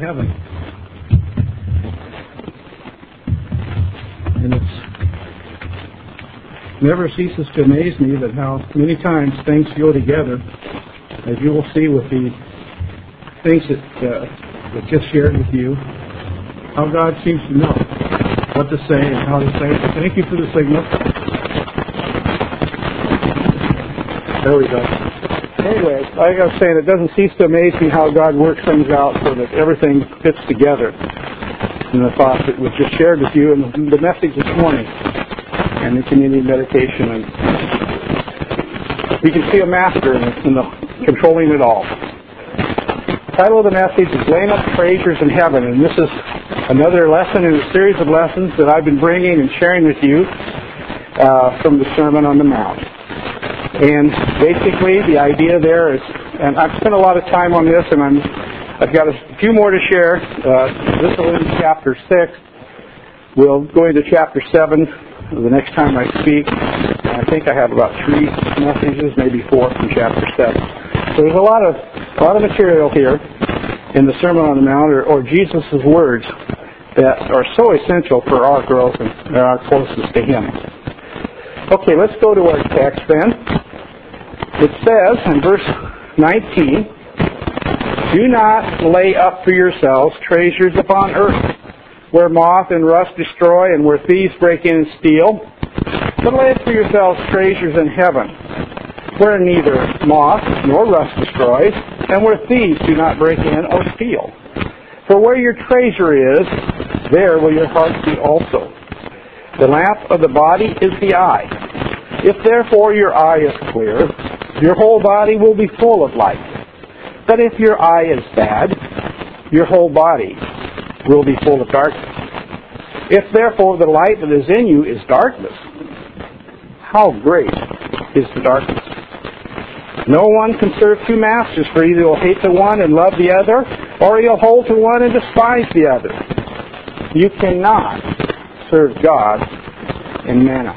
heaven. And it never ceases to amaze me that how many times things go together, as you will see with the things that just shared with you, how God seems to know what to say and how to say it. Thank you for the signal. There we go. Anyway, like I was saying, it doesn't cease to amaze me how God works things out so that everything fits together. And the thought that was just shared with you and the message this morning and the community meditation. And we can see a master in the controlling it all. The title of the message is Laying Up Treasures in Heaven. And this is another lesson in a series of lessons that I've been bringing and sharing with you from the Sermon on the Mount. And basically, the idea there is, and I've spent a lot of time on this, and I've got a few more to share. This will end chapter 6. We'll go into chapter 7 the next time I speak. And I think I have about 3 messages, maybe 4 from chapter 7. So there's a lot of material here in the Sermon on the Mount, or Jesus' words that are so essential for our growth and our closeness to Him. Okay, let's go to our text then. It says in verse 19, "Do not lay up for yourselves treasures upon earth, where moth and rust destroy and where thieves break in and steal. But lay up for yourselves treasures in heaven, where neither moth nor rust destroys, and where thieves do not break in or steal. For where your treasure is, there will your heart be also. The lamp of the body is the eye. If therefore your eye is clear, your whole body will be full of light. But if your eye is bad, your whole body will be full of darkness. If therefore the light that is in you is darkness, how great is the darkness? No one can serve 2 masters, for either he'll hate the one and love the other, or he'll hold to one and despise the other. You cannot serve God and mammon.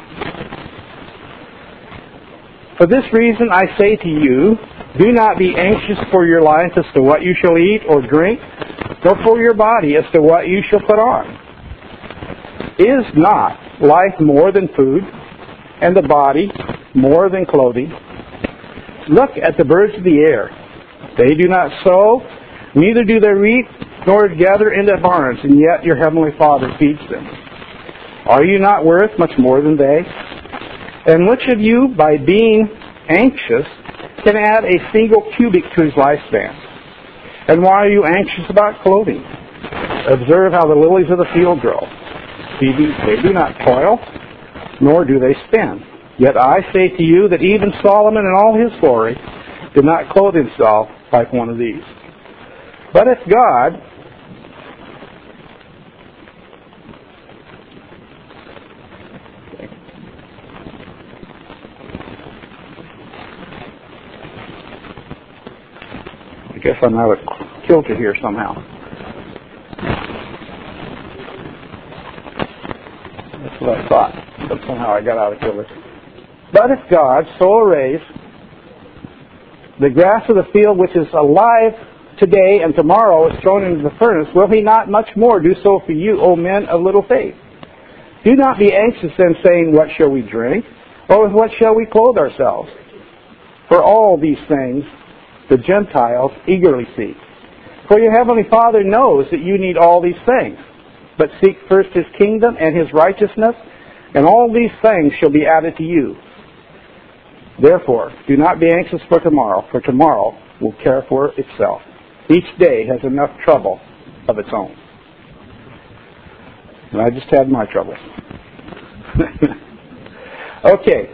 For this reason I say to you, do not be anxious for your life as to what you shall eat or drink, nor for your body as to what you shall put on. Is not life more than food, and the body more than clothing? Look at the birds of the air. They do not sow, neither do they reap, nor gather into barns, and yet your heavenly Father feeds them. Are you not worth much more than they? And which of you, by being anxious, can add a single cubit to his lifespan? And why are you anxious about clothing? Observe how the lilies of the field grow. They do not toil, nor do they spin. Yet I say to you that even Solomon in all his glory did not clothe himself like one of these. But if God I guess I'm out of kilter here somehow. That's what I thought. But somehow I got out of kilter. But if God so arrays the grass of the field, which is alive today and tomorrow is thrown into the furnace, will He not much more do so for you, O men of little faith? Do not be anxious then, saying, what shall we drink? Or with what shall we clothe ourselves? For all these things the Gentiles eagerly seek. For your heavenly Father knows that you need all these things. But seek first His kingdom and His righteousness, and all these things shall be added to you. Therefore, do not be anxious for tomorrow will care for itself. Each day has enough trouble of its own. And I just had my trouble. Okay.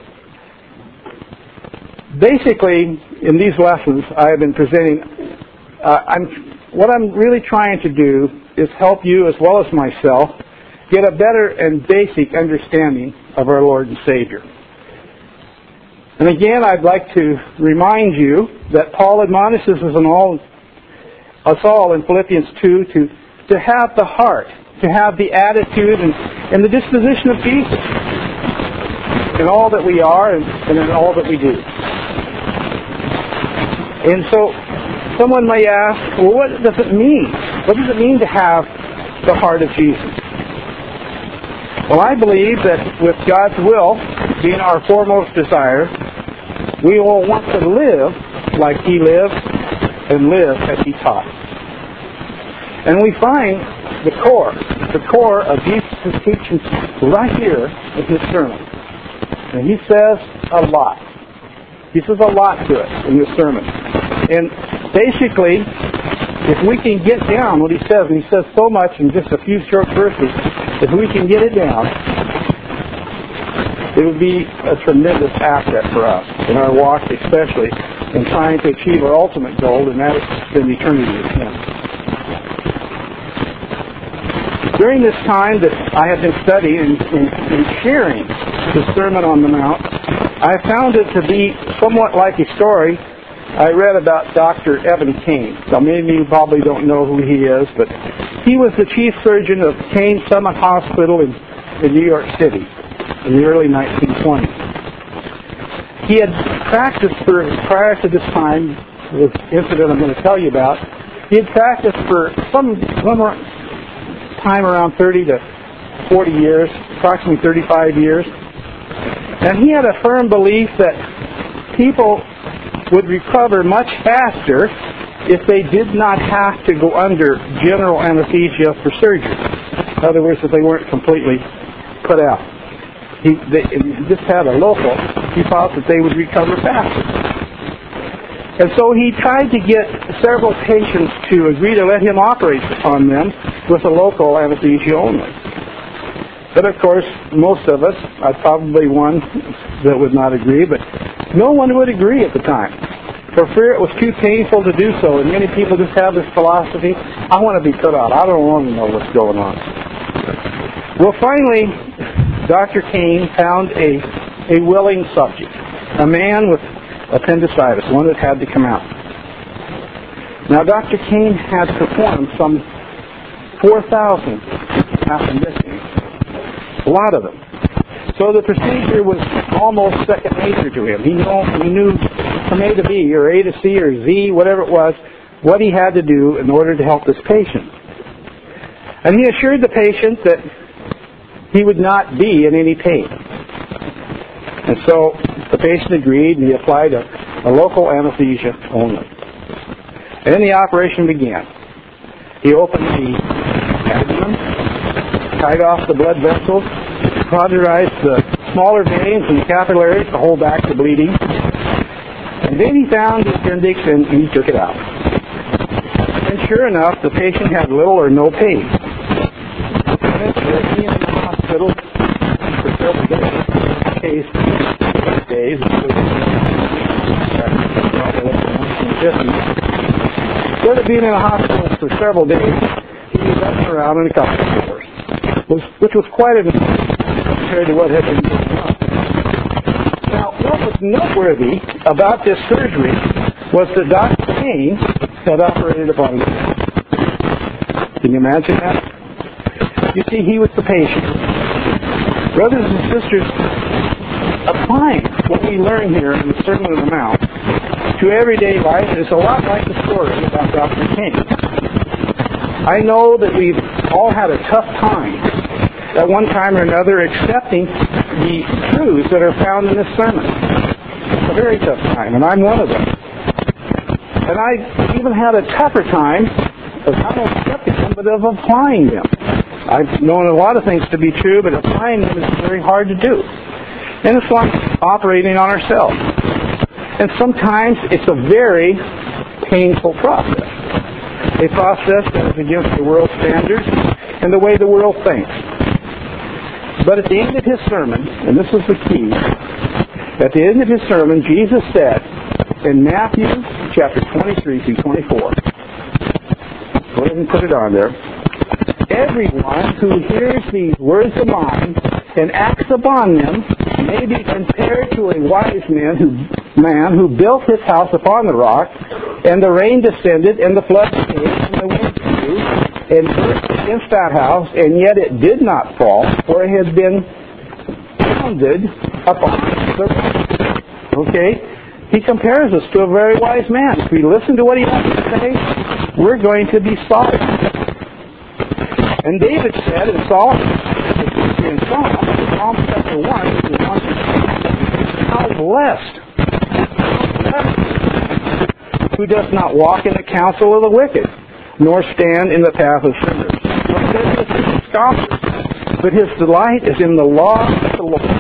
Basically, in these lessons I have been presenting, what I'm really trying to do is help you as well as myself get a better and basic understanding of our Lord and Savior. And again, I'd like to remind you that Paul admonishes us all in Philippians 2 to have the heart, to have the attitude and the disposition of Jesus in all that we are and in all that we do. And so someone may ask, well, what does it mean? What does it mean to have the heart of Jesus? Well, I believe that with God's will being our foremost desire, we will want to live like He lived and live as He taught. And we find the core of Jesus' teachings right here in His sermon. And He says a lot. He says a lot to us in this sermon. And basically, if we can get down what He says, and He says so much in just a few short verses, if we can get it down, it would be a tremendous asset for us in our walk, especially in trying to achieve our ultimate goal, and that is to spend eternity with Him. During this time that I have been studying and sharing the Sermon on the Mount, I found it to be somewhat like a story I read about Dr. Evan Kane. Now, many of you probably don't know who he is, but he was the chief surgeon of Kane Summit Hospital in New York City in the early 1920s. He had practiced prior to this time, this incident I'm going to tell you about, he had practiced for some time around 30 to 40 years, approximately 35 years. And he had a firm belief that people would recover much faster if they did not have to go under general anesthesia for surgery. In other words, if they weren't completely put out. He just had a local. He thought that they would recover faster. And so he tried to get several patients to agree to let him operate on them with a local anesthesia only. But of course, most of us, I'm probably one that would not agree, but no one would agree at the time. For fear it was too painful to do so, and many people just have this philosophy, I want to be cut out. I don't want to know what's going on. Well, finally, Dr. Kane found a willing subject, a man with appendicitis, one that had to come out. Now, Dr. Kane had performed some 4,000 appendectomies. A lot of them. So the procedure was almost second nature to him. He knew from A to B, or A to C, or Z, whatever it was, what he had to do in order to help this patient. And he assured the patient that he would not be in any pain. And so the patient agreed, and he applied a local anesthesia only. And then the operation began. He opened the abdomen, tied off the blood vessels, cauterized the smaller veins and the capillaries to hold back the bleeding. And then he found the appendix and he took it out. And sure enough, the patient had little or no pain. And instead of being in the hospital for several days, instead of being in a hospital for several days, he was running around in a couple of hours, which was quite a compared to what had been going on. Now, what was noteworthy about this surgery was that Dr. Kane had operated upon him. Can you imagine that? You see, he was the patient. Brothers and sisters, applying what we learn here in the Sermon on the Mount to everyday life is a lot like the story about Dr. Kane. I know that we've all had a tough time at one time or another accepting the truths that are found in this sermon. It's a very tough time, and I'm one of them. And I even had a tougher time of not only accepting them, but of applying them. I've known a lot of things to be true, but applying them is very hard to do. And it's like operating on ourselves. And sometimes it's a very painful process. A process that is against the world's standards and the way the world thinks. But at the end of his sermon, and this is the key, at the end of his sermon, Jesus said in Matthew chapter 23 through 24, go ahead and put it on there, everyone who hears these words of mine and acts upon them may be compared to a wise man who built his house upon the rock, and the rain descended, and the flood came, and the wind blew, and burst against that house, and yet it did not fall, for it had been founded upon the rock. Okay? He compares us to a very wise man. If we listen to what he has to say, we're going to be solid. And David said in Psalm chapter 1, how blessed who does not walk in the counsel of the wicked, nor stand in the path of sinners, nor sit in the seat of scoffers, but his delight is in the law of the Lord.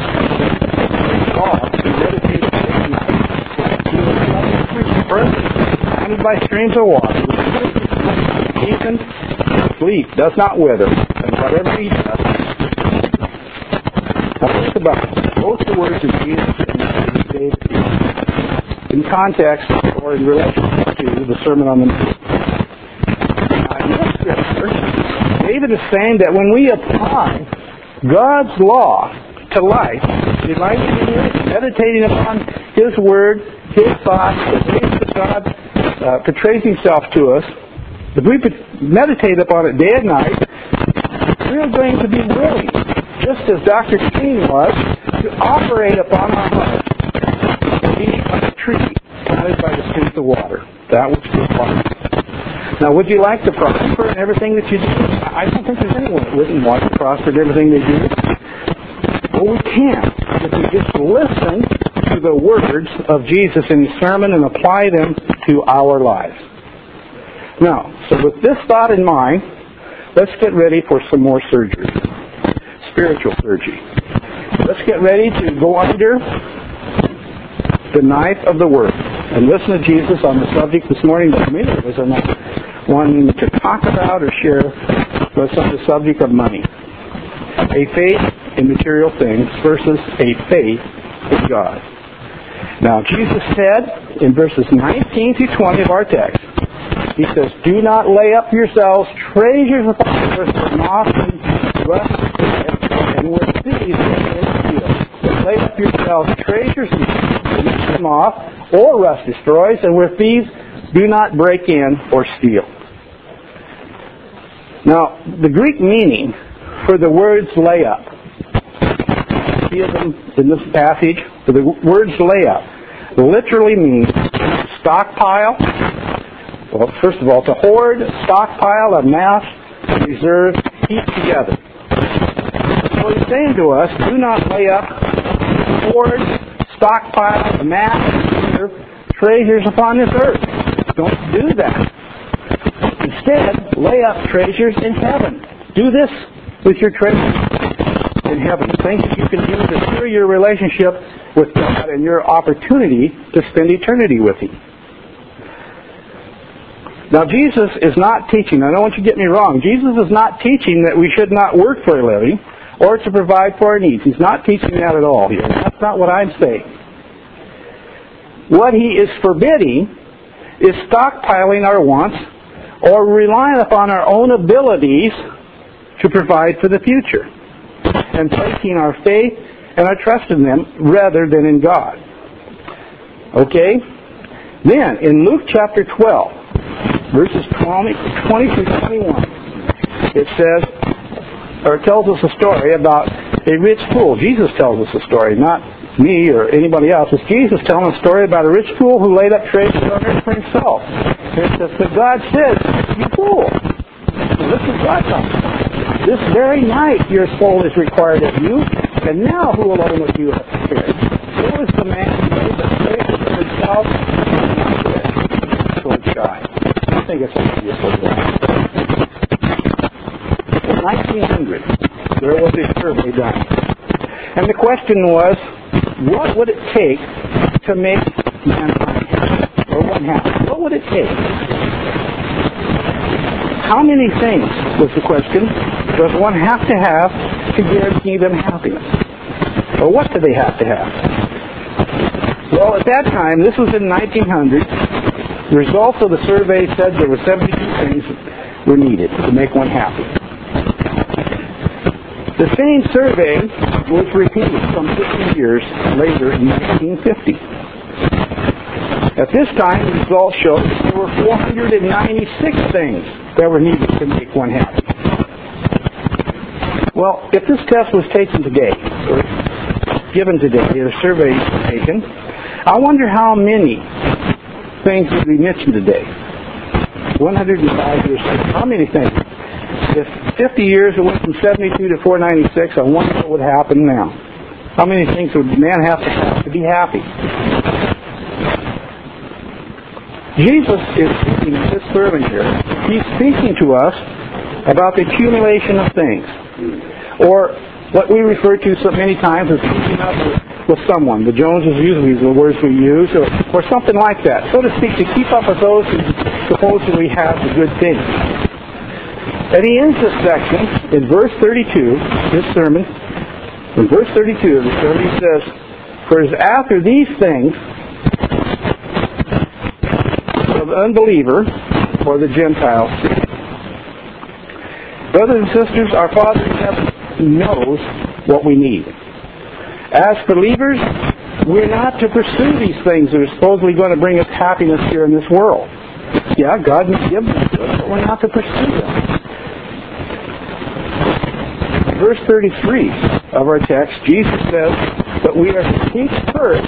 Surrounded by streams of water, even sleep does not wither, and whatever he does. Now think about both the words of Jesus and David in context or in relation to the Sermon on the Mount. Now in this scripture, David is saying that when we apply God's law to life, delighting in it, meditating upon His Word, His thoughts, the ways that God portrays Himself to us, if we meditate upon it day and night, we're going to be willing, just as Dr. King was, to operate upon our hearts, to be like a tree planted by the streams of water. That which is life. Now, would you like to prosper in everything that you do? I don't think there's anyone that wouldn't want to prosper in everything they do. Well, we can if we just listen to the words of Jesus in His sermon and apply them to our lives. Now, so with this thought in mind, let's get ready for some more surgery. Spiritual surgery. Let's get ready to go under the knife of the Word and listen to Jesus on the subject this morning that maybe was one to talk about or share was on the subject of money. A faith in material things versus a faith in God. Now, Jesus said in verses 19 through 20 of our text, He says, "Do not lay up yourselves treasures upon the earth where moth and rust and where thieves break in and steal. But lay up yourselves treasures where moth or rust destroys, and where thieves do not break in or steal." Now, the Greek meaning for the words "lay up," see them in this passage. For the words "lay up" literally means stockpile. Well, first of all, to hoard, stockpile, amass, reserve, keep together. So He's saying to us, do not lay up, hoard, stockpile, amass, reserve treasures upon this earth. Don't do that. Instead, lay up treasures in heaven. Do this with your treasures in heaven. Things that you can do to secure your relationship with God and your opportunity to spend eternity with Him. Now, Jesus is not teaching, I don't want you to get me wrong, Jesus is not teaching that we should not work for a living or to provide for our needs. He's not teaching that at all here. That's not what I'm saying. What He is forbidding is stockpiling our wants or relying upon our own abilities to provide for the future and placing our faith and our trust in them rather than in God. Okay? Then, in Luke chapter 12, verses 20 through 21, it says, or it tells us a story about a rich fool. Jesus tells us a story, not me or anybody else. It's Jesus telling a story about a rich fool who laid up treasures on earth for himself. And it says, "But God said, you fool." So this is God talking. "This very night your soul is required of you, and now who will own what you have prepared? Who is the man who laid up treasures for himself and not rich towards God?" I think it's obvious what that. In 1900, there was a survey done. And the question was, what would it take to make mankind happy? Or one happy? What would it take? How many things, was the question, does one have to guarantee them happiness? Or what do they have to have? Well, at that time, this was in 1900, the results of the survey said there were 72 things that were needed to make one happy. The same survey was repeated some 50 years later in 1950. At this time, the results showed that there were 496 things that were needed to make one happy. Well, if this test was taken today, or given today, or survey taken, I wonder how many things would be mentioned today. 105 years later. How many things? If 50 years it went from 72 to 496, I wonder what would happen now. How many things would man have to be happy? Jesus is speaking in this sermon here. He's speaking to us about the accumulation of things. Or what we refer to so many times as keeping up with someone. The Joneses usually is the words we use, or something like that. So to speak, to keep up with those who supposedly have the good things. And he ends this section in verse 32, this sermon. In verse 32 of the sermon, he says, "For as after these things of the unbeliever or the Gentile seek." Brothers and sisters, our Father in heaven knows what we need. As believers, we're not to pursue these things that are supposedly going to bring us happiness here in this world. Yeah, God may give them to us, but we're not to pursue them. Verse 33 of our text, Jesus says that we are to seek first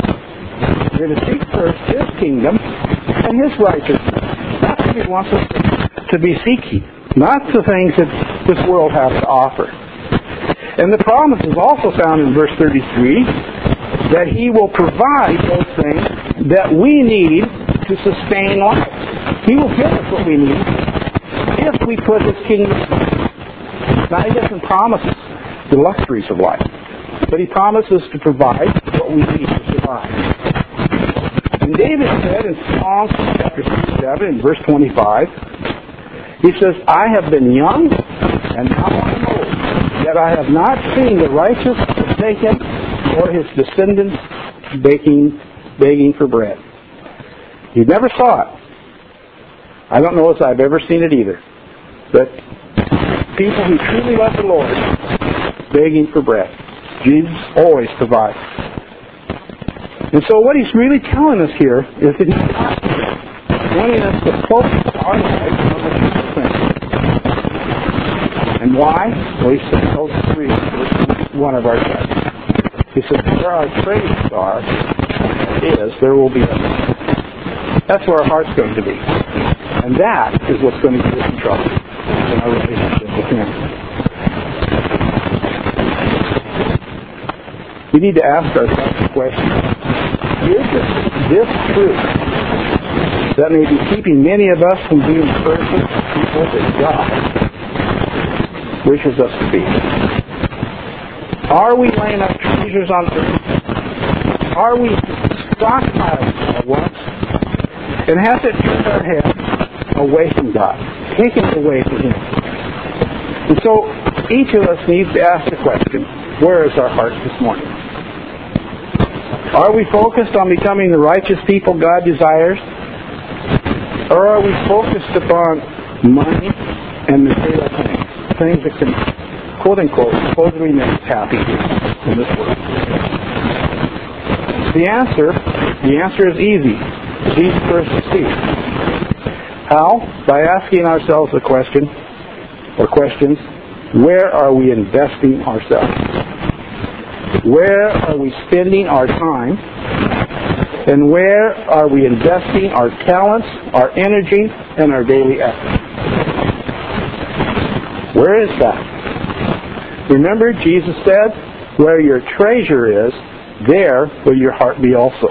His kingdom and His righteousness. That's what He wants us to be seeking, not the things that this world has to offer. And the promise is also found in verse 33 that He will provide those things that we need to sustain life. He will give us what we need if we put His kingdom first. Now, He doesn't promise us the luxuries of life, but He promises to provide what we need to survive. And David said in Psalms chapter 67, in verse 25, he says, "I have been young, and now I am old, yet I have not seen the righteous forsaken, or his descendants begging for bread." You never saw it. I don't know if I've ever seen it either. But people who truly love the Lord begging for bread. Jesus always provides. And so what He's really telling us here is that He's not wanting us to focus our lives on the true things. And why? Well, He said, those three, one of our texts. He said, where our treasures are, there will be others. That's where our heart's going to be. And that is what's going to get us in trouble in our relationship with Him. We need to ask ourselves the question, is this truth that may be keeping many of us from being perfect people that God wishes us to be? Are we laying up treasures on earth? Are we stockpiling our wants? And has it turned our head away from God, taken away from Him? And so each of us needs to ask the question, where is our heart this morning? Are we focused on becoming the righteous people God desires? Or are we focused upon money and material things? Things that can, quote unquote, supposedly make us happy in this world. The answer is easy. It's easy for us to see. How? By asking ourselves the question, or questions, where are we investing ourselves? Where are we spending our time? And where are we investing our talents, our energy, and our daily effort? Where is that? Remember, Jesus said, where your treasure is, there will your heart be also.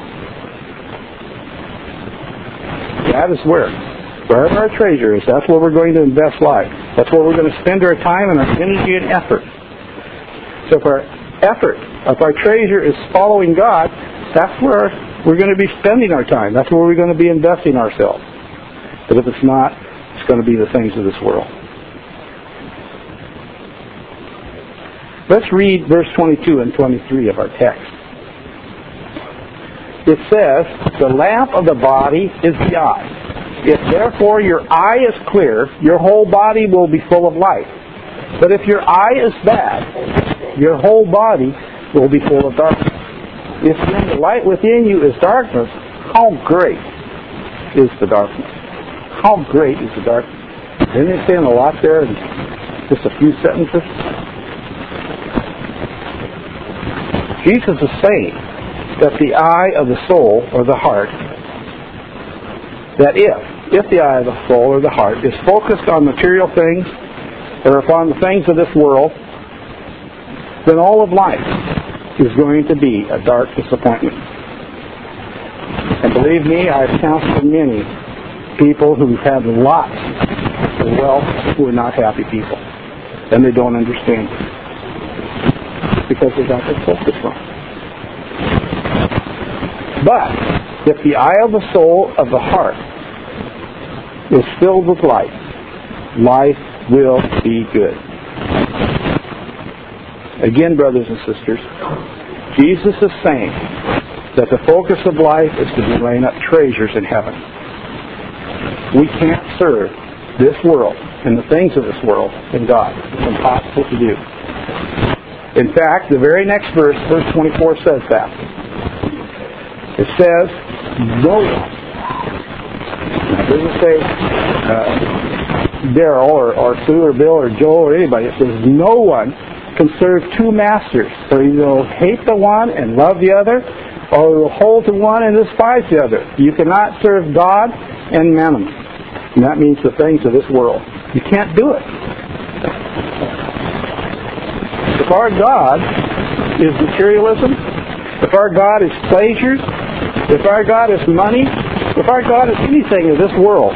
That is where. Wherever our treasure is, that's where we're going to invest life. That's where we're going to spend our time and our energy and effort. So if our treasure is following God, that's where we're going to be spending our time. That's where we're going to be investing ourselves. But if it's not, it's going to be the things of this world. Let's read verse 22 and 23 of our text. It says, the lamp of the body is the eye. If therefore your eye is clear, your whole body will be full of light. But if your eye is bad, your whole body will be full of darkness. If then the light within you is darkness, how great is the darkness? How great is the darkness? Isn't it saying a lot there in just a few sentences? Jesus is saying that the eye of the soul or the heart, that if the eye of the soul or the heart is focused on material things or upon the things of this world, then all of life is going to be a dark disappointment. And believe me, I've counseled many people who've had lots of wealth who are not happy people. And they don't understand it. Because they got their focus wrong. But if the eye of the soul of the heart is filled with light, life will be good. Again, brothers and sisters, Jesus is saying that the focus of life is to be laying up treasures in heaven. We can't serve this world and the things of this world and God. It's impossible to do. In fact, the very next verse, verse 24, says that. It says, no one. Now, it doesn't say Daryl or Sue or Bill or Joel or anybody. It says no one can serve two masters. So you'll hate the one and love the other, or you'll hold to one and despise the other. You cannot serve God and mammon. And that means the things of this world. You can't do it. If our God is materialism, if our God is pleasures, if our God is money, if our God is anything of this world,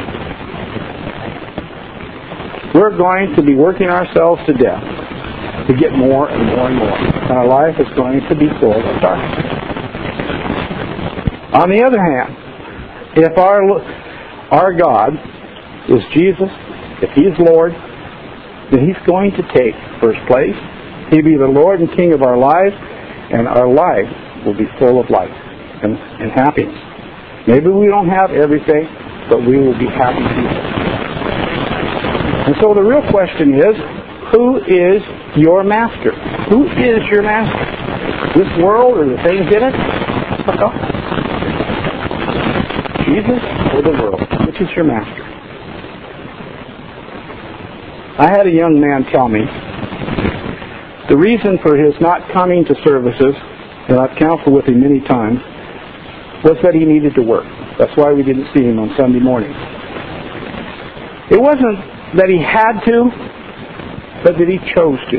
we're going to be working ourselves to death to get more and more and more. And our life is going to be full of darkness. On the other hand, if our God is Jesus, if He's Lord, then He's going to take first place. He'll be the Lord and King of our lives, and our life will be full of light and happiness. Maybe we don't have everything, but we will be happy people. And so the real question is, who is your master? Who is your master? This world or the things in it? Jesus or the world? Which is your master? I had a young man tell me the reason for his not coming to services, and I've counseled with him many times, was that he needed to work. That's why we didn't see him on Sunday mornings. It wasn't that he had to, but that he chose to.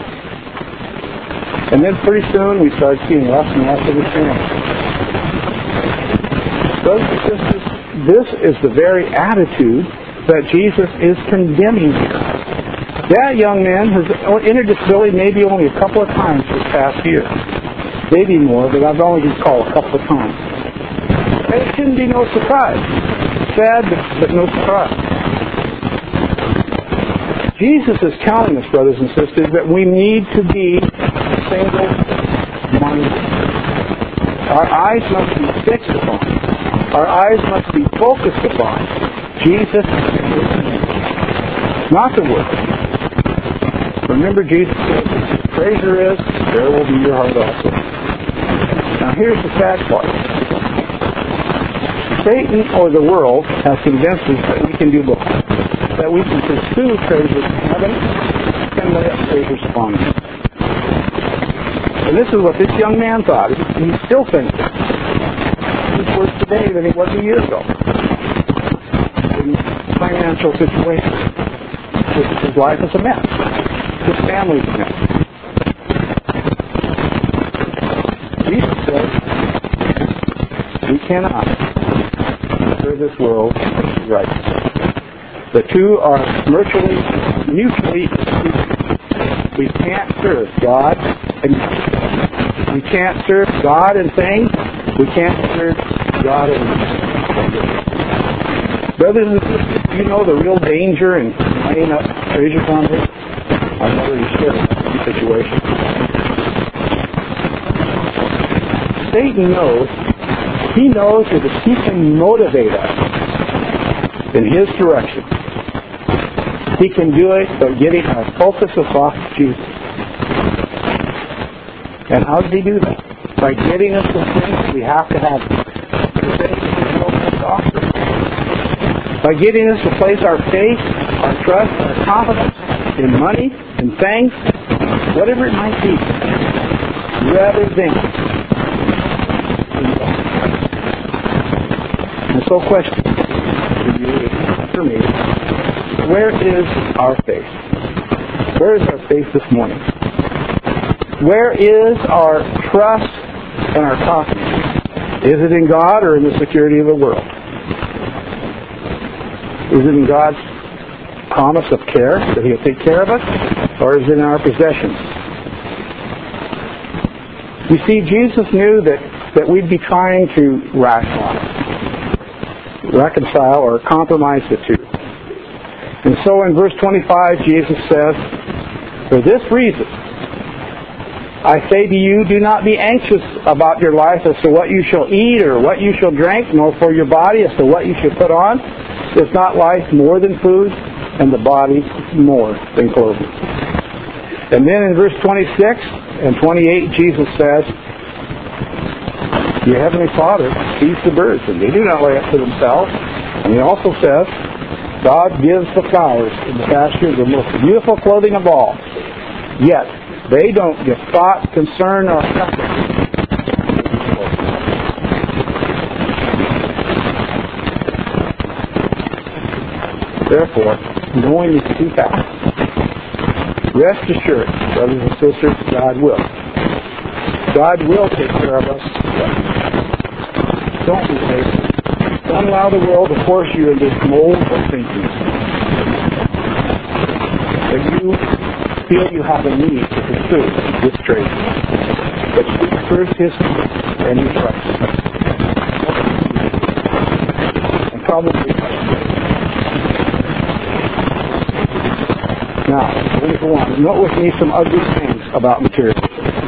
And then pretty soon we started seeing less and less of his family. Brothers and sisters, this is the very attitude that Jesus is condemning here. That young man has entered this building maybe only a couple of times this past year. Maybe more, but I've only recalled a couple of times. And it shouldn't be no surprise. Sad, but no surprise. Jesus is telling us, brothers and sisters, that we need to be single-minded. Our eyes must be fixed upon. Our eyes must be focused upon Jesus and His name, not the world. Remember, Jesus said, treasure is, there will be your heart also. Now here's the sad part. Satan or the world has convinced us that we can do both. That we can pursue treasures in heaven and lay up treasures upon them. And this is what this young man thought. He still thinks it. He's worse today than he was a year ago. In financial situation. His life is a mess. His family's a mess. Jesus says, we cannot serve this world right. The two are mutually exclusive. We can't serve God and we can't serve God and things. We can't serve God and brothers and sisters, do you know the real danger in laying up treasures on this? I've already shared that situation. Satan knows. He knows that if he can motivate us in his direction, he can do it by getting our focus off Jesus. And how does he do that? By getting us the things we have to have. The things we know most often. By getting us to place our faith, our trust, our confidence in money, in things, whatever it might be, rather than in God. And so question for you and for me, where is our faith? Where is our faith this morning? Where is our trust and our confidence? Is it in God or in the security of the world? Is it in God's promise of care, that He'll take care of us, or is it in our possessions? You see, Jesus knew that we'd be trying to reconcile or compromise the two. And so in verse 25, Jesus says, "For this reason, I say to you, do not be anxious about your life as to what you shall eat or what you shall drink, nor for your body as to what you shall put on. Is not life more than food, and the body more than clothing?" And then in verse 26 and 28, Jesus says, "Your heavenly Father feeds the birds, and they do not lay up for themselves." And He also says, "God gives the flowers in the pasture the most beautiful clothing of all. Yet they don't give thought, concern, or effort." Therefore, knowing these two facts, rest assured, brothers and sisters, God will. God will take care of us. Don't be lazy. Don't allow the world to force you into this mold of thinking. That you feel you have a need to pursue this trade. But seek first His kingdom and His righteousness. And probably now, let me go on. Note with me some ugly things about materialism.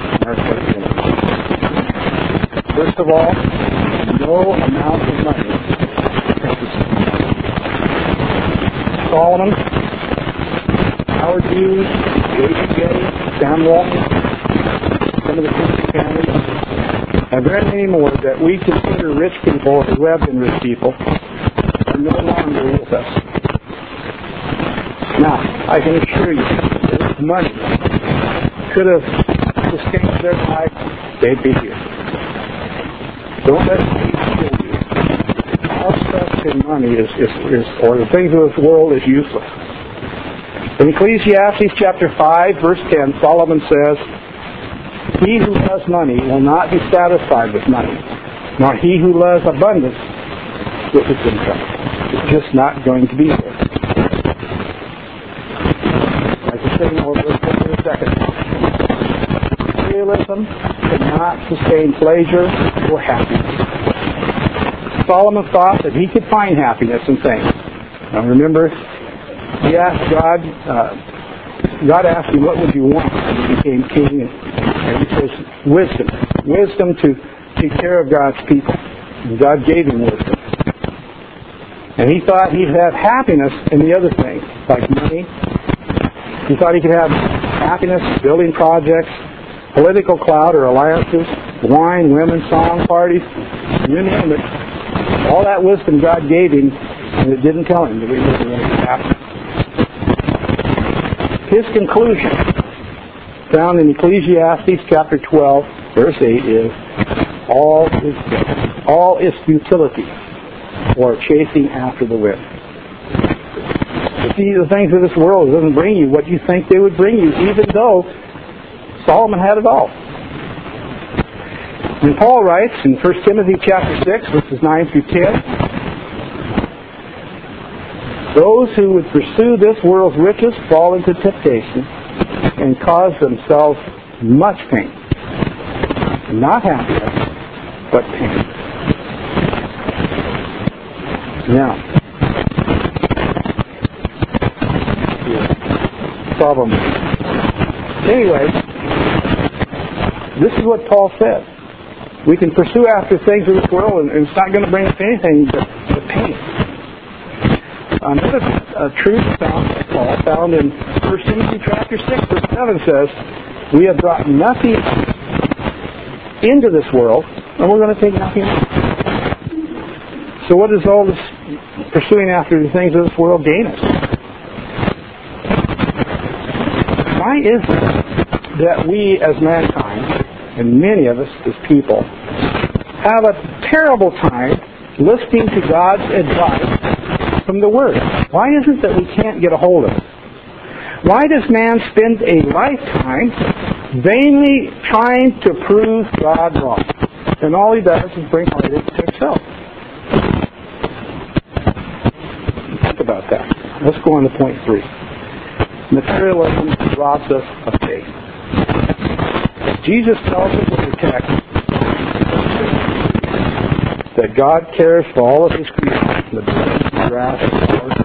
First of all, no amount of money. Solomon, Howard Hughes, David Getty, Sam Walton, some of the Christian families, and very many more that we consider rich people who have been rich people are no longer with us. Now, I can assure you, if money could have sustained their life, they'd be here. Don't let money kill you. Our trust in money or the things of this world is useless. In Ecclesiastes chapter 5, verse 10, Solomon says, "He who loves money will not be satisfied with money, nor he who loves abundance with its income." It's just not going to be there. Like I said, we'll look at it in a second. Materialism cannot sustain pleasure or happiness. Solomon thought that he could find happiness in things. Now remember, he asked God, God asked him, "What would you want?" when he became king? And he says, "Wisdom. Wisdom to take care of God's people." And God gave him wisdom. And he thought he'd have happiness in the other things, like money. He thought he could have happiness building projects, political clout or alliances, wine, women, song, parties, you name it. All that wisdom God gave him, and it didn't tell him that he wasn't going to be happy. His conclusion, found in Ecclesiastes chapter 12, verse 8, is all is futility, or chasing after the wind. But see, the things of this world doesn't bring you what you think they would bring you, even though Solomon had it all. And Paul writes in 1 Timothy chapter 6, verses 9 through 10, "Those who would pursue this world's riches fall into temptation and cause themselves much pain." Not happiness, but pain. Now, problem. Anyway, this is what Paul said. We can pursue after things of this world, and it's not going to bring us anything but pain. Another truth found in 1 Timothy chapter 6, verse 7 says, "We have brought nothing into this world, and we're going to take nothing out." So what does all this pursuing after the things of this world gain us? Why is it that we as mankind, and many of us as people, have a terrible time listening to God's advice from the Word? Why is it that we can't get a hold of it? Why does man spend a lifetime vainly trying to prove God wrong? And all he does is bring heartache to himself. Think about that. Let's go on to point 3. Materialism robs us of faith. Jesus tells us in the text that God cares for all of His creation, the birds, the grass, the flowers.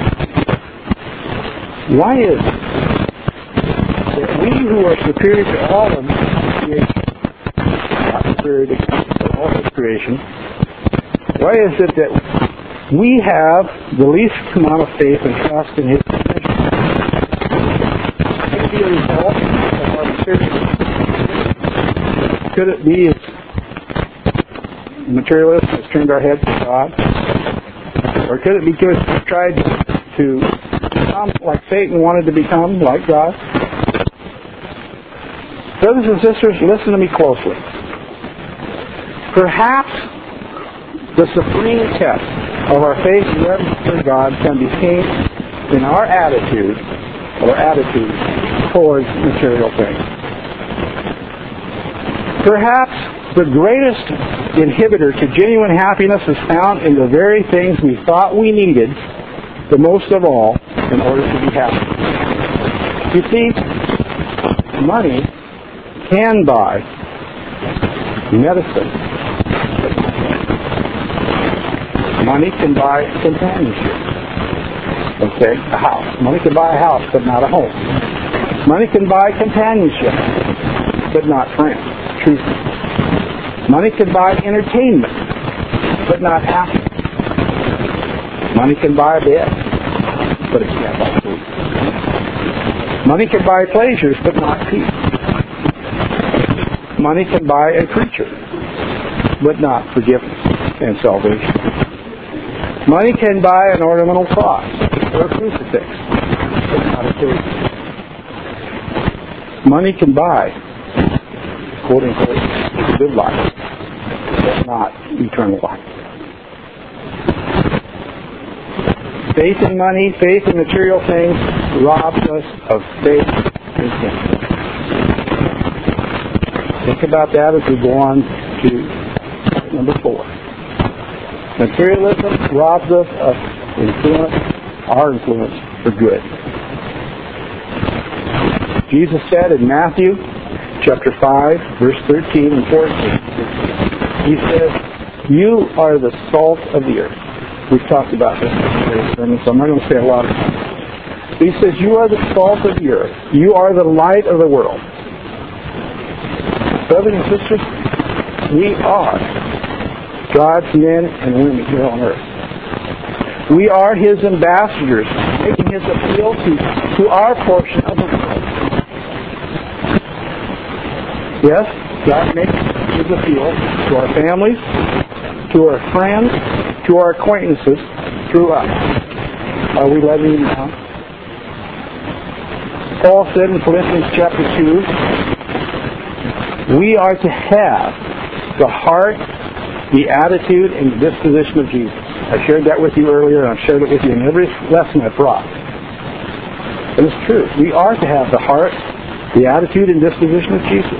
Why is it that we who are superior to all of creation, not superior to all of creation, why is it that we have the least amount of faith and trust in His provision? Could it be a result of our materialism? Could it be materialism has turned our heads to God? Or could it be because we've tried to become like Satan wanted to become, like God? Brothers and sisters, listen to me closely. Perhaps the supreme test of our faith and reverence for God can be seen in our attitude towards material things. Perhaps the greatest inhibitor to genuine happiness is found in the very things we thought we needed the most of all in order to be happy. You see, money can buy medicine. Money can buy companionship. Okay, a house. Money can buy a house, but not a home. Money can buy companionship, but not friends. True. Money can buy entertainment, but not happiness. Money can buy a bed, but it can't buy food. Money can buy pleasures, but not peace. Money can buy a creature, but not forgiveness and salvation. Money can buy an ornamental cross or a crucifix, but not a Savior. Money can buy, quote unquote, a good life, but not eternal life. Faith in money, faith in material things robs us of faith in Him. Think about that as we go on to number 4. Materialism robs us of our influence for good. Jesus said in Matthew chapter 5, verse 13 and 14, He says, "You are the salt of the earth." We've talked about this in today's sermon, so I'm not going to say a lot of it. He says, "You are the salt of the earth. You are the light of the world." Brothers and sisters, we are God's men and women here on earth. We are His ambassadors, making His appeal to our portion of the world. Yes, God makes His appeal to our families, to our friends, to our acquaintances through us. Are we letting Him down? Paul said in Philippians chapter 2, we are to have the heart, the attitude, and the disposition of Jesus. I shared that with you earlier, and I've shared it with you in every lesson I've brought. And it's true. We are to have the heart, the attitude, and disposition of Jesus.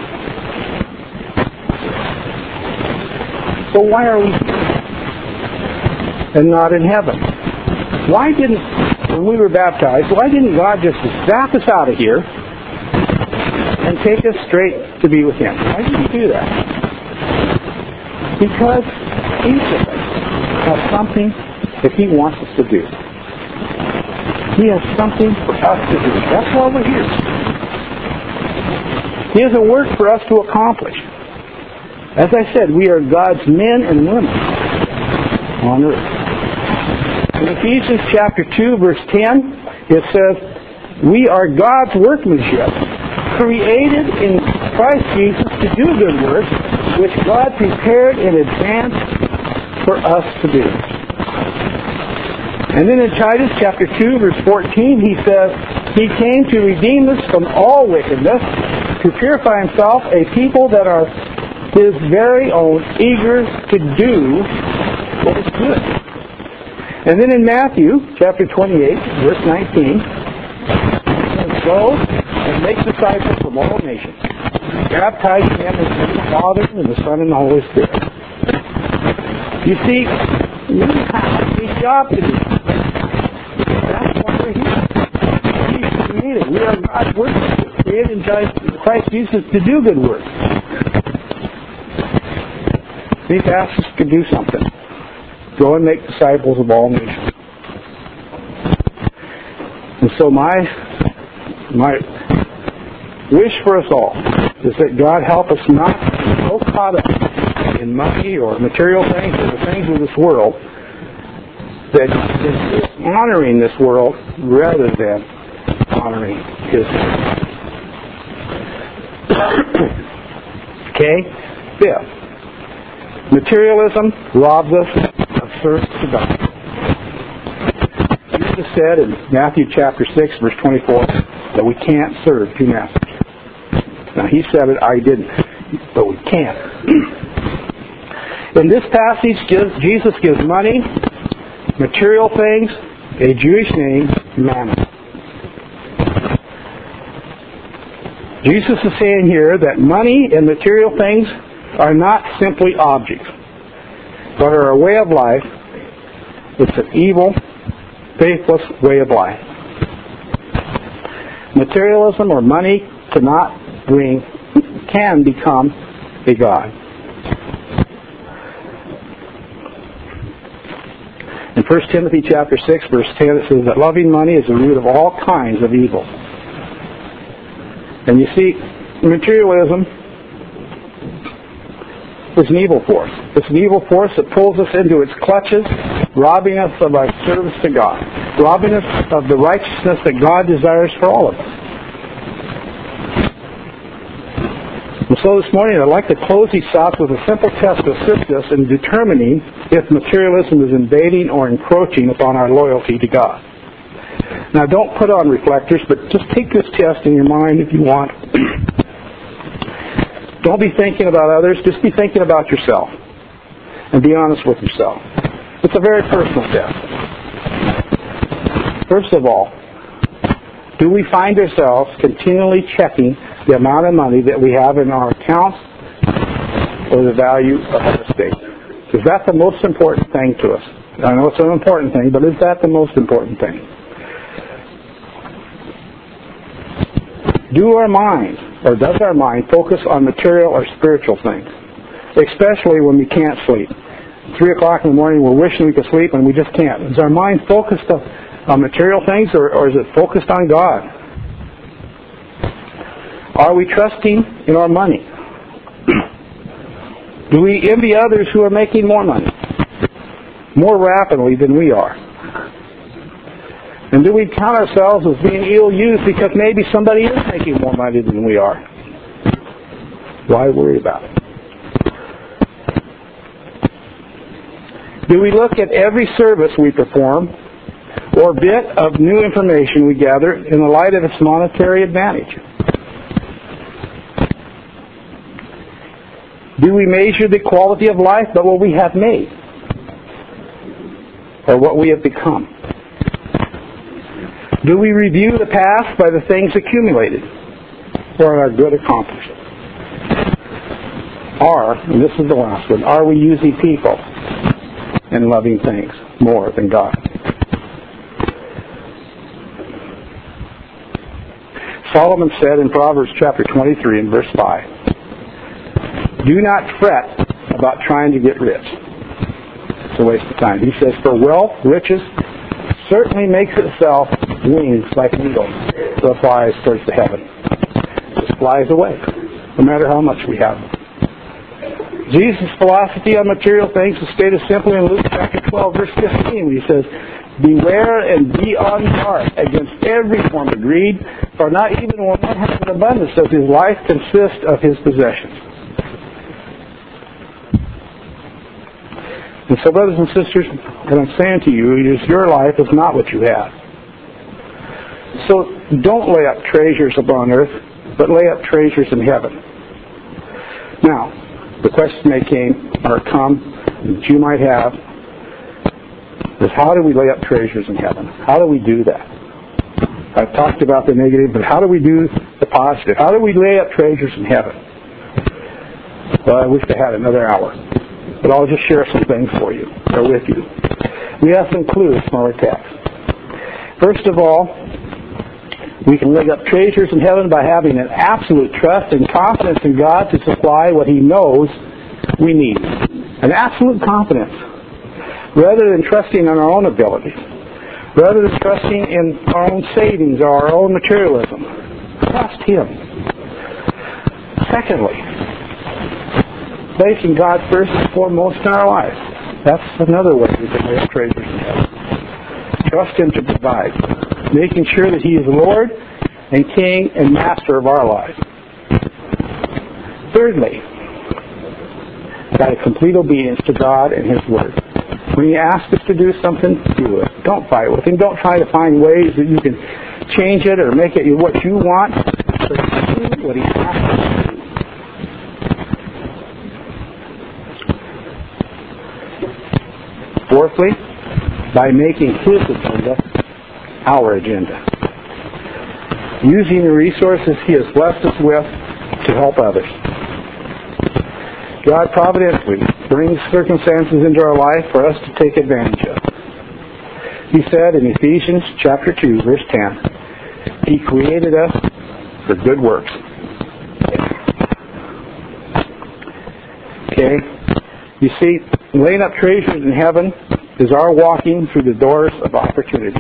So why are we here and not in heaven? When we were baptized, why didn't God just zap us out of here and take us straight to be with Him? Why did He do that? Because each of us has something that He wants us to do. He has something for us to do. That's why we're here. He has a work for us to accomplish. As I said, we are God's men and women on earth. In Ephesians chapter 2, verse 10, it says, we are God's workmanship, created in Christ Jesus to do good works, which God prepared in advance for us to do. And then in Titus chapter 2, verse 14, he says, He came to redeem us from all wickedness, to purify Himself a people that are his very own, eager to do what is good. And then in Matthew chapter 28, verse 19, it says, "Go and make disciples from all nations, baptizing them in the name of the Father and the Son and the Holy Spirit." You see, we have a job to do. That's why we're here. We created. We are God's workmanship, created in Christ Jesus to do good work. He's asked us to do something. Go and make disciples of all nations. And so my wish for us all is that God help us not to be so caught up in money or material things or the things of this world that is honoring this world rather than honoring His name. Okay? Fifth, materialism robs us of service to God. Jesus said in Matthew chapter 6, verse 24, that we can't serve two masters. Now, He said it, I didn't. But we can't. In this passage, Jesus gives money, material things, a Jewish name, mammon. Jesus is saying here that money and material things are not simply objects, but are a way of life. It's an evil, faithless way of life. Materialism or money can become a god. In 1 Timothy chapter 6, verse 10, it says that loving money is the root of all kinds of evil. And you see, materialism is an evil force. It's an evil force that pulls us into its clutches, robbing us of our service to God, robbing us of the righteousness that God desires for all of us. And so this morning I'd like to close these thoughts with a simple test to assist us in determining if materialism is invading or encroaching upon our loyalty to God. Now don't put on reflectors, but just take this test in your mind if you want. Don't be thinking about others, just be thinking about yourself. And be honest with yourself. It's a very personal test. First of all, do we find ourselves continually checking the amount of money that we have in our accounts or the value of our estate? Is that the most important thing to us? I know it's an important thing, but is that the most important thing? Does our mind focus on material or spiritual things? Especially when we can't sleep. 3 o'clock in the morning we're wishing we could sleep and we just can't. Is our mind focused on material things or is it focused on God? Are we trusting in our money? Do we envy others who are making more money? More rapidly than we are? And do we count ourselves as being ill-used because maybe somebody is making more money than we are? Why worry about it? Do we look at every service we perform or bit of new information we gather in the light of its monetary advantage? Do we measure the quality of life by what we have made or what we have become? Do we review the past by the things accumulated or our good accomplishments? And this is the last one, are we using people and loving things more than God? Solomon said in Proverbs chapter 23 and verse 5, do not fret about trying to get rich. It's a waste of time. He says, for wealth, riches, certainly makes itself wings like an eagle that flies towards the heaven. It just flies away, no matter how much we have. Jesus' philosophy on material things is stated simply in Luke chapter 12, verse 15, when he says, beware and be on guard against every form of greed, for not even when one has an abundance does his life consist of his possessions. And so, brothers and sisters, what I'm saying to you is your life is not what you have. So don't lay up treasures upon earth, but lay up treasures in heaven. Now, the question that come, that you might have, is how do we lay up treasures in heaven? How do we do that? I've talked about the negative, but how do we do the positive? How do we lay up treasures in heaven? Well, I wish I had another hour, but I'll just share some things for you, or with you. We have some clues from our text. First of all, we can lay up treasures in heaven by having an absolute trust and confidence in God to supply what He knows we need. An absolute confidence. Rather than trusting in our own ability. Rather than trusting in our own savings or our own materialism. Trust Him. Secondly, placing God first and foremost in our lives. That's another way we can lay up treasures in heaven. Trust Him to provide. Making sure that He is Lord and King and Master of our lives. Thirdly, by a complete obedience to God and His Word. When He asks us to do something, do it. Don't fight with Him. Don't try to find ways that you can change it or make it what you want. But do what He asks us to do. Fourthly, by making His agenda our agenda. Using the resources He has blessed us with to help others. God providentially brings circumstances into our life for us to take advantage of. He said in Ephesians chapter 2, verse 10, He created us for good works. Okay? You see, laying up treasures in heaven is our walking through the doors of opportunity.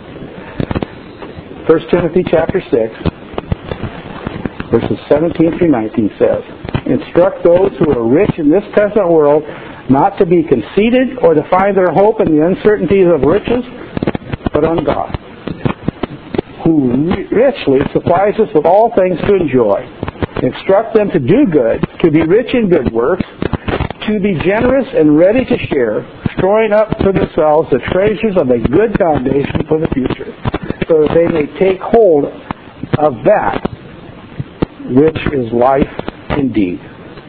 1 Timothy chapter 6, verses 17 through 19 says, Instruct those who are rich in this present world not to be conceited or to find their hope in the uncertainties of riches, but on God, who richly supplies us with all things to enjoy. Instruct them to do good, to be rich in good works, to be generous and ready to share, storing up for themselves the treasures of a good foundation for the future, so that they may take hold of that which is life indeed.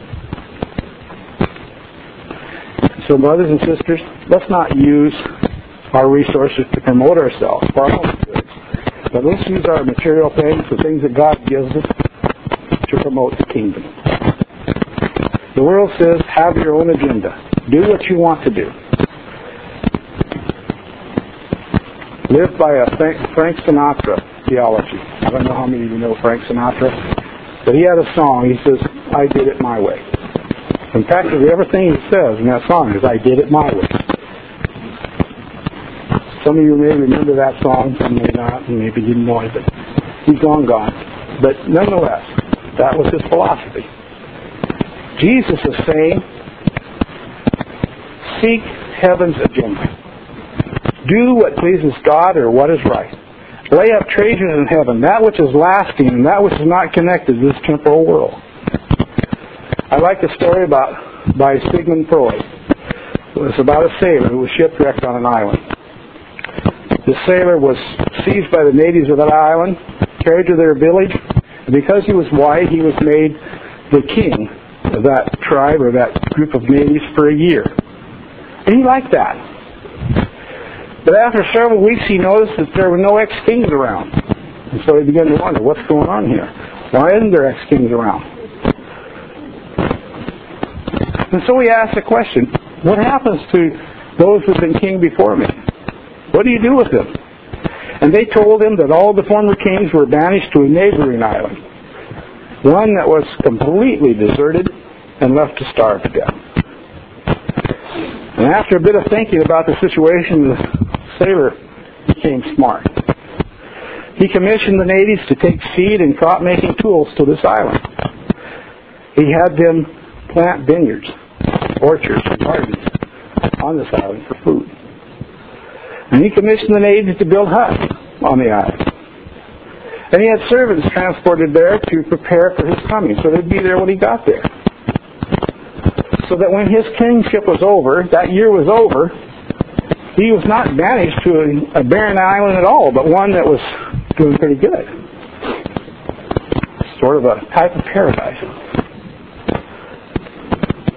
So, brothers and sisters, let's not use our resources to promote ourselves for our own good, but let's use our material things, the things that God gives us, to promote the kingdom. The world says, have your own agenda. Do what you want to do. Live by a Frank Sinatra theology. I don't know how many of you know Frank Sinatra, but he had a song. He says, I did it my way. In fact, everything he says in that song is, I did it my way. Some of you may remember that song, some may not, and maybe didn't know it, but he's long gone. But nonetheless, that was his philosophy. Jesus is saying, seek heaven's agenda. Do what pleases God or what is right. Lay up treasures in heaven, that which is lasting and that which is not connected to this temporal world. I like a story by Sigmund Freud. It was about a sailor who was shipwrecked on an island. The sailor was seized by the natives of that island, carried to their village, and because he was white, he was made the king of that tribe or that group of natives for a year. And he liked that. But after several weeks, he noticed that there were no ex-kings around. And so he began to wonder, what's going on here? Why isn't there ex-kings around? And so he asked the question, what happens to those who have been king before me? What do you do with them? And they told him that all the former kings were banished to a neighboring island, one that was completely deserted and left to starve to death. And after a bit of thinking about the situation, the sailor became smart. He commissioned the natives to take seed and crop-making tools to this island. He had them plant vineyards, orchards, and gardens on this island for food. And he commissioned the natives to build huts on the island. And he had servants transported there to prepare for his coming, so they'd be there when he got there. So that when his kingship was over, that year was over, he was not banished to a barren island at all, but one that was doing pretty good. Sort of a type of paradise.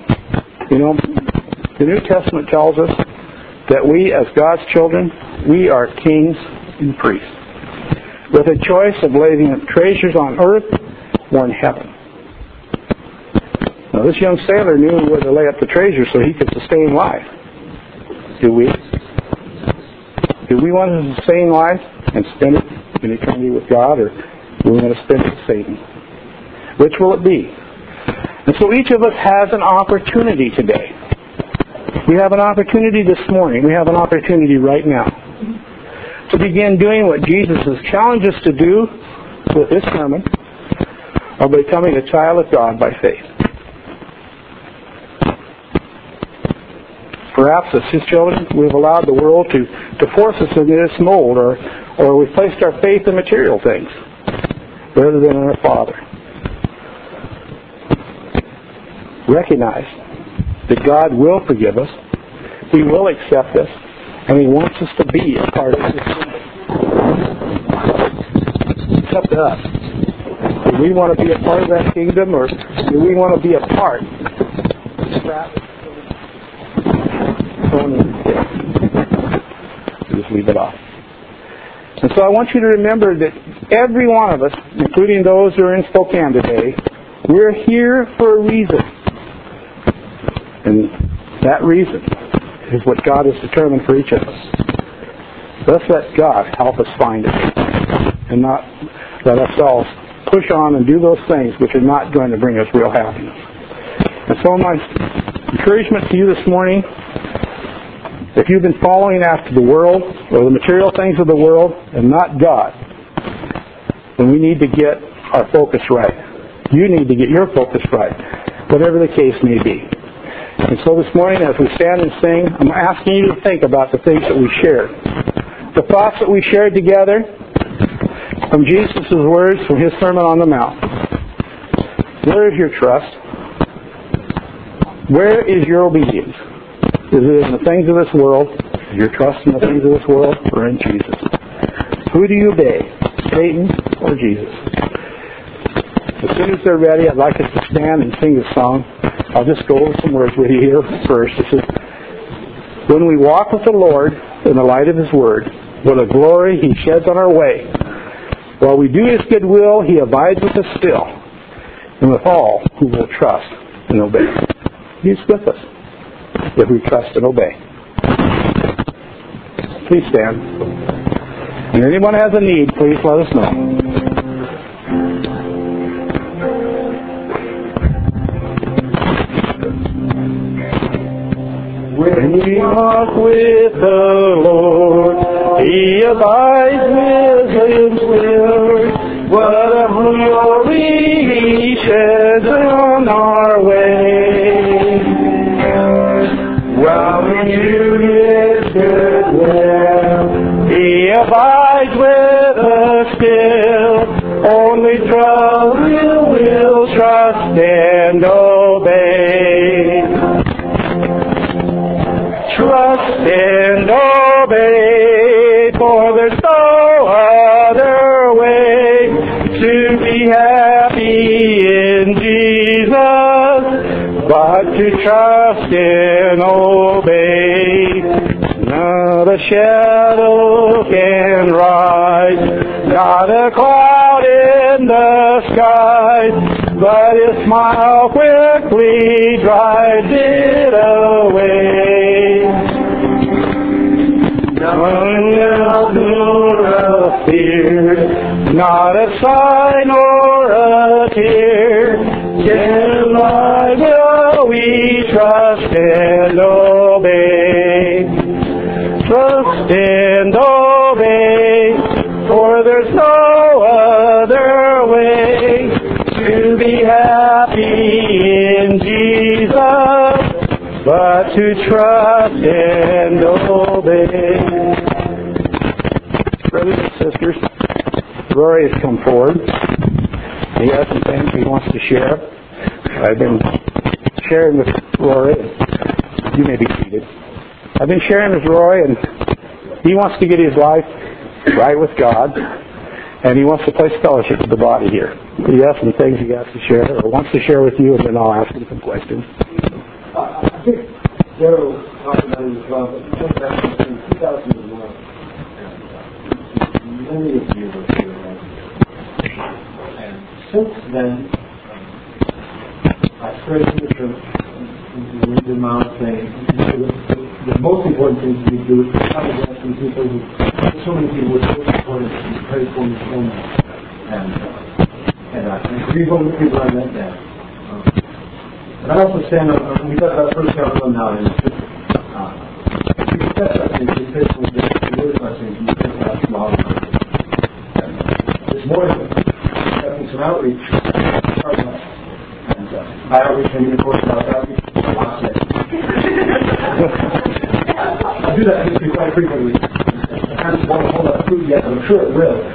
You know, the New Testament tells us that we, as God's children, we are kings and priests, with a choice of laying up treasures on earth or in heaven. Now, this young sailor knew where to lay up the treasure so he could sustain life. Do we? Do we want to sustain life and spend it in eternity with God, or do we want to spend it with Satan? Which will it be? And so each of us has an opportunity today. We have an opportunity this morning. We have an opportunity right now to begin doing what Jesus has challenged us to do with this sermon, of becoming a child of God by faith. Perhaps as His children, we've allowed the world to force us into this mold, or we've placed our faith in material things rather than in our Father. Recognize that God will forgive us, He will accept us, and He wants us to be a part of His kingdom. It's up to us. Do we want to be a part of that kingdom, or do we want to be a part of that? Just leave it off. And so I want you to remember that every one of us, including those who are in Spokane today, we're here for a reason. And that reason is what God has determined for each of us. Let's let God help us find it, and not let ourselves push on and do those things which are not going to bring us real happiness. And so my encouragement to you this morning, if you've been following after the world or the material things of the world and not God, then we need to get our focus right. You need to get your focus right, whatever the case may be. And so this morning, as we stand and sing, I'm asking you to think about the things that we shared. The thoughts that we shared together from Jesus' words from His Sermon on the Mount. Where is your trust? Where is your obedience? Is it in the things of this world? Is your trust in the things of this world, or in Jesus? Who do you obey, Satan or Jesus? As soon as they're ready, I'd like us to stand and sing this song. I'll just go over some words with you here first. It says, when we walk with the Lord in the light of His Word, what a glory He sheds on our way. While we do His good will, He abides with us still, and with all who will trust and obey. He's with us if we trust and obey. Please stand. And anyone has a need, please let us know. When we walk with the Lord, He abides with His will. What a glory He sheds on our way. While we do His good will, He abides with us still. Only trust, we'll trust and obey. Trust and obey, for there's no other way to be happy in Jesus, but to trust and obey. Not a shadow can rise, not a cloud in the sky, but His smile quickly drives it away. None else nor appear, not a sign or a tear, can lie will we trust and obey. Trust and obey, for there's no other way to be happy in Jesus, but to trust and obey. Brothers and sisters, Rory has come forward. He has some things he wants to share. I've been sharing with Rory. You may be seated. I've been sharing with Rory, and he wants to get his life right with God, and he wants to place fellowship with the body here. He has some things he has to share, or wants to share with you, and then I'll ask him some questions. think Darryl talked about it as well, but going back in 2001, many of you were here, and since then, I prayed in the church, and we did my own thing. The most important thing to me to do is to come against some people who, so many people were so supportive and prayed for me so much. And these are the people I met there. But I also stand up, we talk about First John 1 now, and if you confess our sins, you confess our sins, you confess our sins, you confess our small ones. This morning, having some outreach, and by outreach, I mean, of course, about outreach, I do that quite frequently. I haven't bought a whole lot of food yet, but I'm sure it will.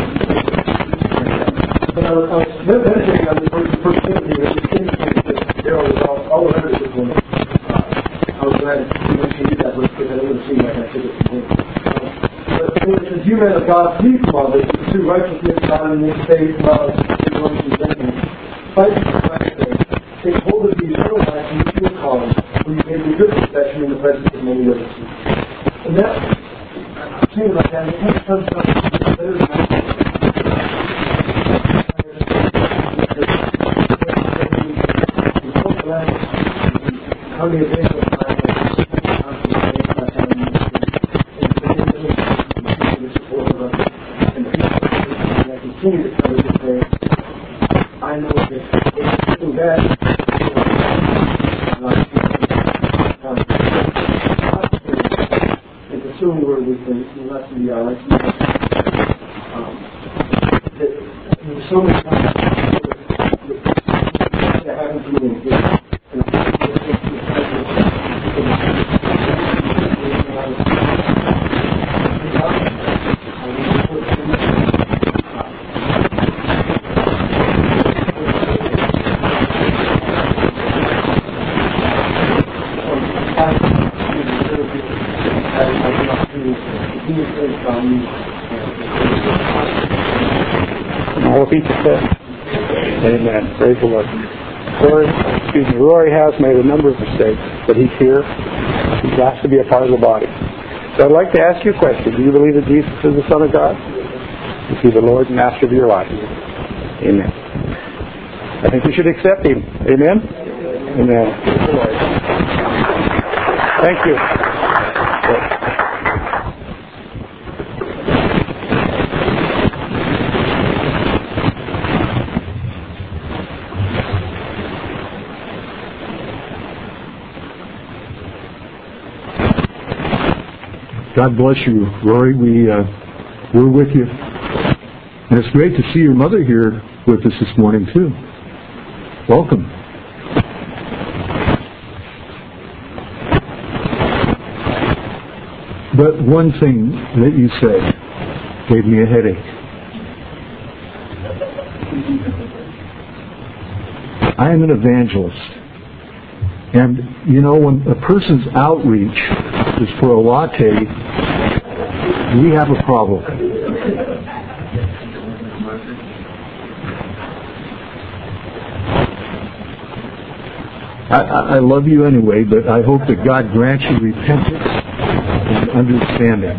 But I was meditating on the first Timothy, that Darryl was all around it this morning. I was glad that you did that verse because I didn't seem like I should have been. But it says, you men of God, flee from all this, pursue righteousness, godliness, faith, love, endurance, and gentleness. Fight for Christ's sake. Take hold of the eternal life in which you are called, when you gave me good confession in the presence of many witnesses. And that, thinking about that, it kind of comes up better than I think. How many days of time the support of us and I continue to tell you to say, I know that it's too bad. It's assuming where we can less than the hour. There's so many times that happen to me. All of each said. Amen. Praise the Lord. Rory has made a number of mistakes, but he's here. He's asked to be a part of the body. So I'd like to ask you a question. Do you believe that Jesus is the Son of God? Is He the Lord and Master of your life? Amen. I think you should accept Him. Amen? Amen. Praise the Lord. Thank you. God bless you, Rory. We're with you. And it's great to see your mother here with us this morning, too. Welcome. But one thing that you said gave me a headache. I am an evangelist. And, you know, when a person's outreach is for a latte, we have a problem. I love you anyway, but I hope that God grants you repentance and understanding.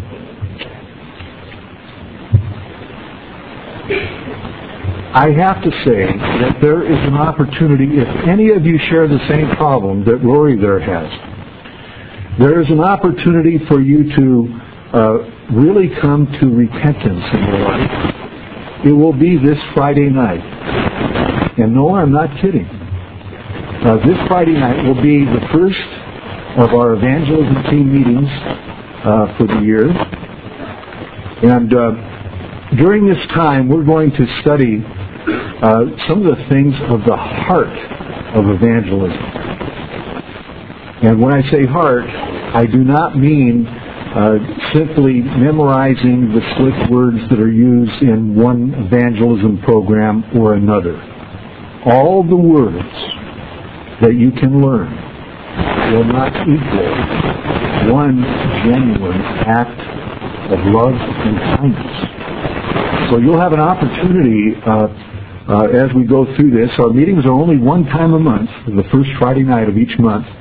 I have to say that there is an opportunity, if any of you share the same problem that Rory there has, there is an opportunity for you to really come to repentance in your life. It will be this Friday night. And no, I'm not kidding. This Friday night will be the first of our evangelism team meetings for the year. And during this time, we're going to study some of the things of the heart of evangelism. And when I say heart, I do not mean simply memorizing the slick words that are used in one evangelism program or another. All the words that you can learn will not equal one genuine act of love and kindness. So you'll have an opportunity as we go through this. Our meetings are only one time a month, the first Friday night of each month.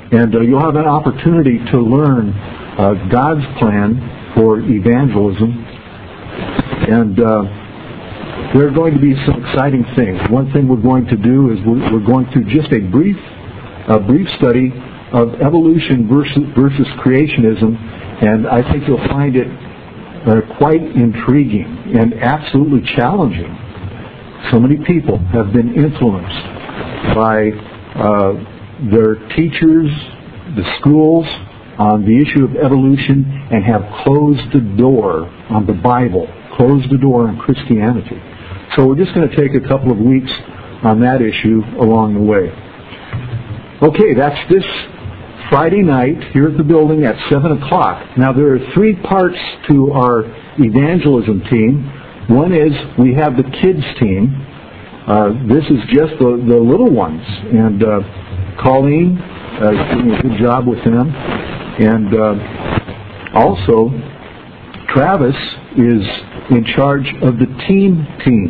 And you'll have an opportunity to learn God's plan for evangelism. And there are going to be some exciting things. One thing we're going to do is we're going to just a brief study of evolution versus creationism, and I think you'll find it quite intriguing and absolutely challenging. So many people have been influenced by their teachers, the schools, on the issue of evolution, and have closed the door on the Bible, closed the door on Christianity. So we're just going to take a couple of weeks on that issue along the way. Okay, that's this Friday night here at the building at 7 o'clock. Now there are 3 parts to our evangelism team. One is we have the kids team. This is just the little ones. And Colleen is doing a good job with them. And also Travis is in charge of the teen team.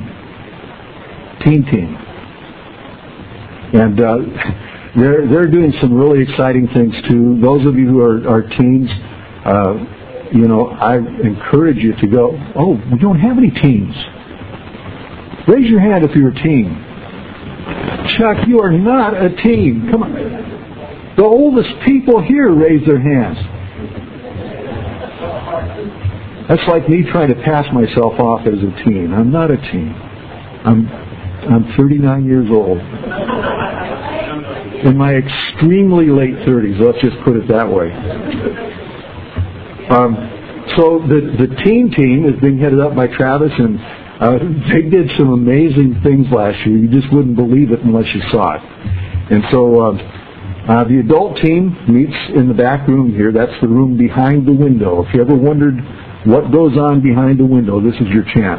And they're doing some really exciting things too. Those of you who are teens, I encourage you to go, oh, we don't have any teens. Raise your hand if you're a teen. Chuck, you are not a teen. Come on. The oldest people here raise their hands. That's like me trying to pass myself off as a teen. I'm not a teen. I'm 39 years old. In my extremely late 30s, let's just put it that way. So the teen team is being headed up by Travis, and they did some amazing things last year. You just wouldn't believe it unless you saw it. And so the adult team meets in the back room here. That's the room behind the window. If you ever wondered what goes on behind the window, this is your chance.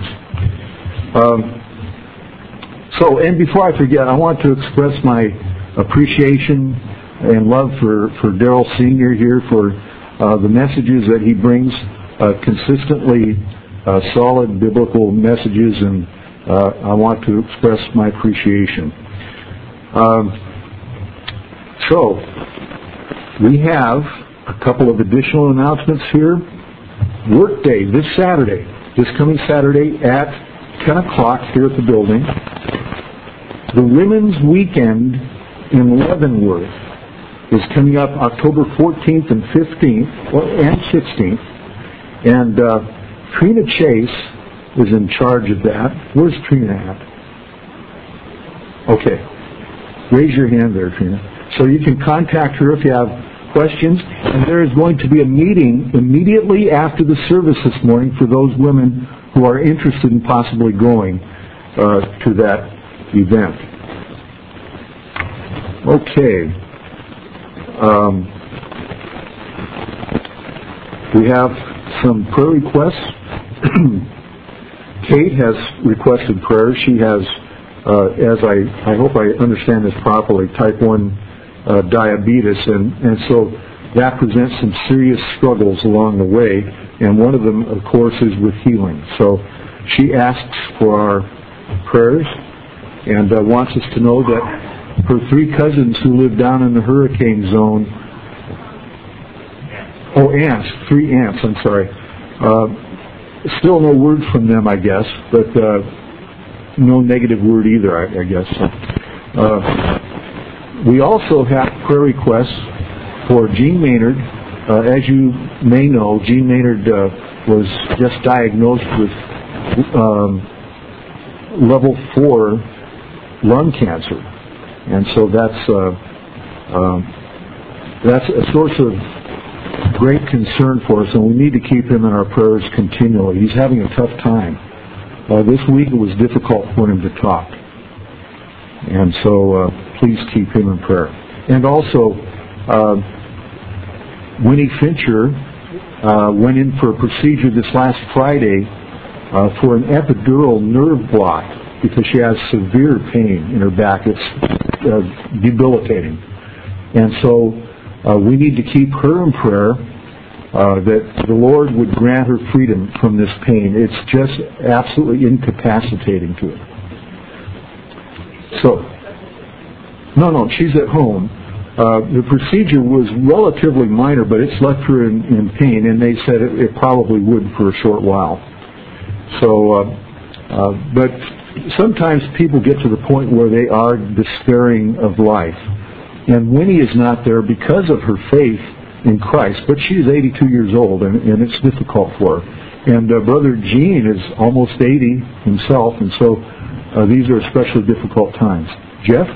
And before I forget, I want to express my appreciation and love for Darrell Sr. here for the messages that he brings, consistently solid biblical messages, and I want to express my appreciation. So, we have a couple of additional announcements here. Workday this coming Saturday at 10 o'clock here at the building. The Women's Weekend in Leavenworth is coming up October 14th and 15th, and 16th. And Trina Chase is in charge of that. Where's Trina at? Okay. Raise your hand there, Trina. So you can contact her if you have questions. And there is going to be a meeting immediately after the service this morning for those women who are interested in possibly going to that event. Okay. We have some prayer requests. Kate has requested prayer. She has, as I hope I understand this properly, type 1 diabetes, and so that presents some serious struggles along the way, and one of them, of course, is with healing. So she asks for our prayers and wants us to know that her 3 cousins who live down in the hurricane zone, aunts, 3 aunts, I'm sorry, still no word from them, I guess, but no negative word either, I guess. We also have prayer requests for Jean Maynard. As you may know, Jean Maynard was just diagnosed with level 4 lung cancer, and so that's a source of great concern for us, and we need to keep him in our prayers continually. He's having a tough time. This week it was difficult for him to talk, and so please keep him in prayer. And also, Winnie Fincher went in for a procedure this last Friday for an epidural nerve block because she has severe pain in her back. It's debilitating. And so we need to keep her in prayer that the Lord would grant her freedom from this pain. It's just absolutely incapacitating to her. So, no, she's at home. The procedure was relatively minor, but it's left her in pain, and they said it probably would for a short while. So, but sometimes people get to the point where they are despairing of life. And Winnie is not there because of her faith in Christ, but she's 82 years old, and it's difficult for her. And Brother Gene is almost 80 himself, and so these are especially difficult times. Jeff?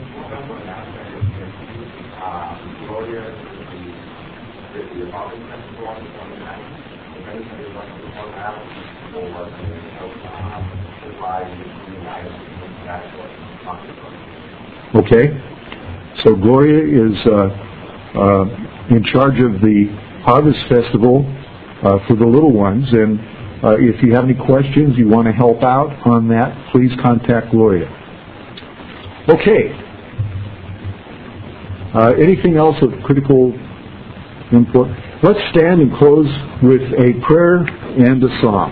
Okay. So Gloria is in charge of the Harvest Festival for the little ones, and if you have any questions, you want to help out on that, please contact Gloria. Okay. Anything else of critical input? Let's stand and close with a prayer and a song.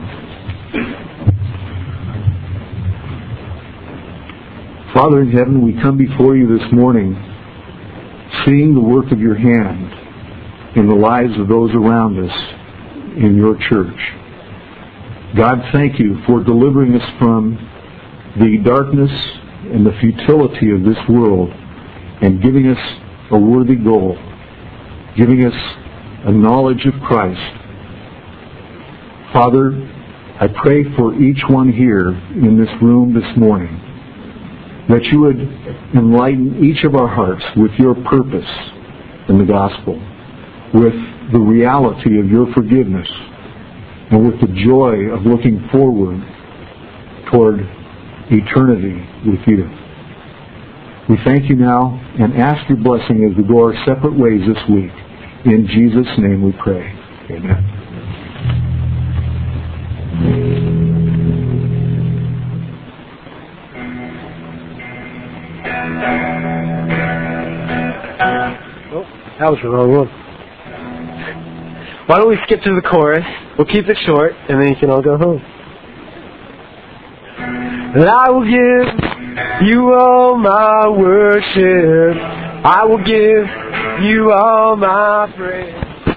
Father in heaven, we come before you this morning, seeing the work of your hand in the lives of those around us in your church. God, thank you for delivering us from the darkness and the futility of this world and giving us a worthy goal, giving us a knowledge of Christ. Father, I pray for each one here in this room this morning that you would enlighten each of our hearts with your purpose in the gospel, with the reality of your forgiveness, and with the joy of looking forward toward eternity with you. We thank you now and ask your blessing as we go our separate ways this week. In Jesus' name we pray. Amen. That was the wrong one. Why don't we skip to the chorus? We'll keep it short, and then you can all go home. And I will give you all my worship. I will give you all my praise.